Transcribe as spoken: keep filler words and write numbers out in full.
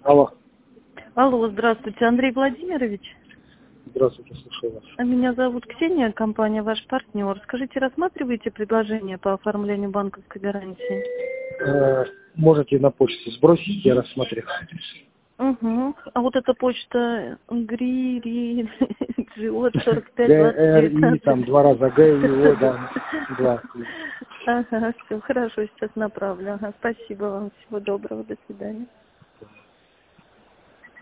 Алло. Алло, здравствуйте, Андрей Владимирович. Здравствуйте, слушаю вас. Меня зовут Ксения, компания «Ваш партнер». Скажите, рассматриваете предложение по оформлению банковской гарантии? Э, можете на почту сбросить, я рассмотрю. Угу. А вот эта почта гри джиот сорок пять Г, двадцать Р, И, девятнадцать. там два раза Г, И, О, да, два. Ага, все, хорошо, сейчас направлю. Ага, спасибо вам, всего доброго, до свидания.